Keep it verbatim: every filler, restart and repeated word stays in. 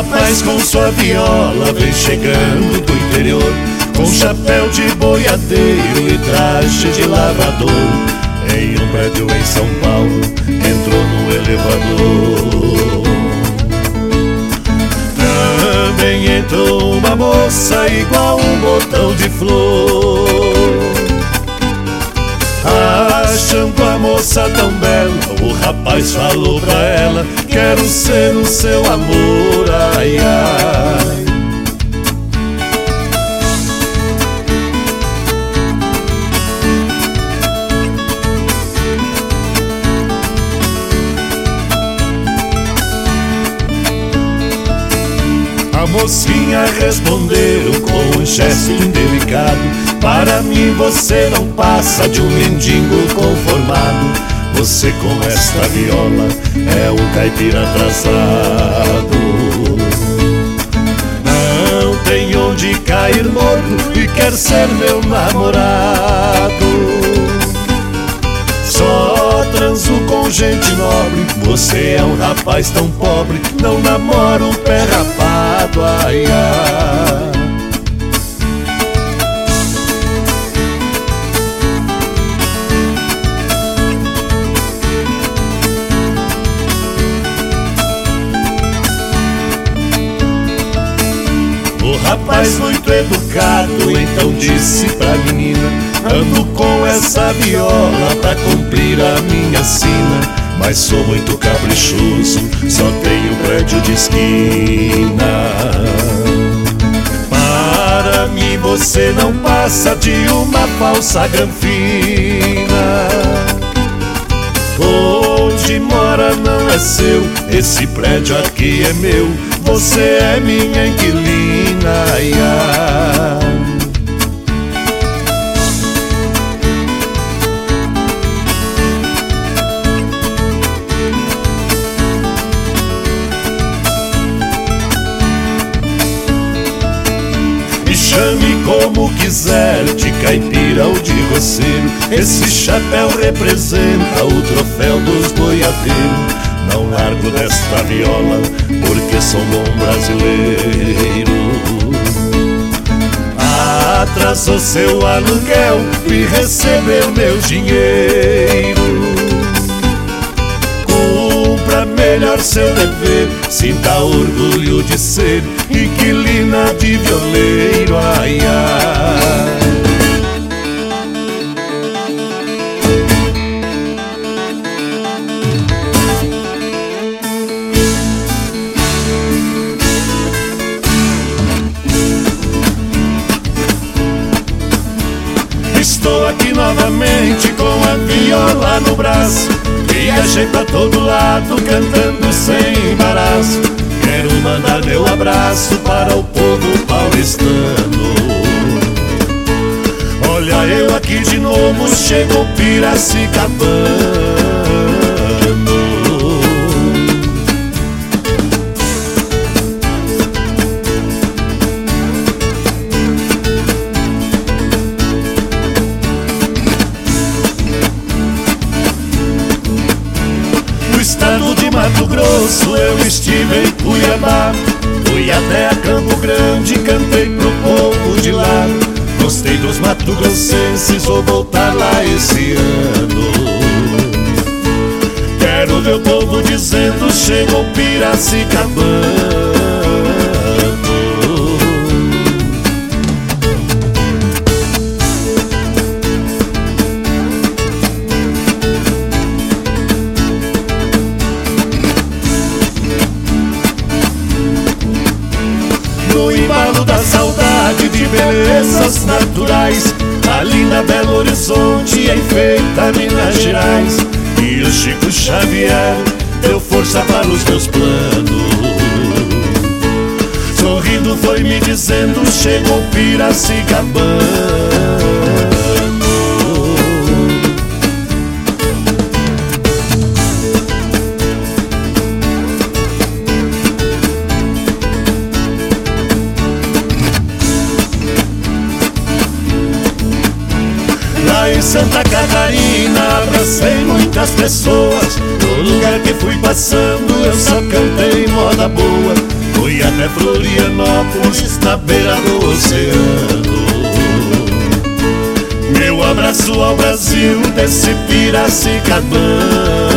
rapaz com sua viola vem chegando do interior, com chapéu de boiadeiro e traje de lavrador. Em um prédio em São Paulo entrou no elevador. Também entrou uma moça igual um botão de flor. Achando a moça tão bela, o rapaz falou pra ela: quero ser o seu amor, ai, ai. A mocinha respondeu com um gesto indelicado: para mim você não passa de um mendigo conformado. Você com esta viola é um caipira atrasado. Não tem onde cair morto e quer ser meu namorado. Só transo com gente nobre, você é um rapaz tão pobre, não namora um pé rapado, ai, ai. O rapaz muito educado então disse pra menina: ando com essa viola pra cumprir a minha sina, mas sou muito caprichoso, só tenho prédio de esquina. Para mim você não passa de uma falsa granfina. Onde mora não é seu, esse prédio aqui é meu, você é minha inquilina, ai, ai. Me chame como quiser, de caipira ou de roceiro, esse chapéu representa o troféu dos boiadeiros. Não largo desta viola porque sou bom brasileiro. Atrasou seu aluguel e recebeu meu dinheiro. Cumpra melhor seu dever, sinta orgulho de ser inquilina de violeiro, ai, ai. Estou aqui novamente com a viola no braço, viajei pra todo lado cantando sem embaraço. Quero mandar meu abraço para o povo paulistano. Olha eu aqui de novo, chegou Piracicabano. Estado de Mato Grosso, eu estive em Cuiabá, fui até a Campo Grande, cantei pro povo de lá. Gostei dos mato-grossenses, vou voltar lá esse ano. Quero ver o povo dizendo: chegou Piracicabano. No embalo da saudade de belezas naturais, ali na Belo Horizonte enfeita Minas Gerais. E o Chico Xavier deu força para os meus planos. Sorrindo foi me dizendo: chegou Piracicabano. Em Santa Catarina abracei muitas pessoas, no lugar que fui passando eu só cantei moda boa. fui até Florianópolis, na beira do oceano. Meu abraço ao Brasil desse Piracicabana.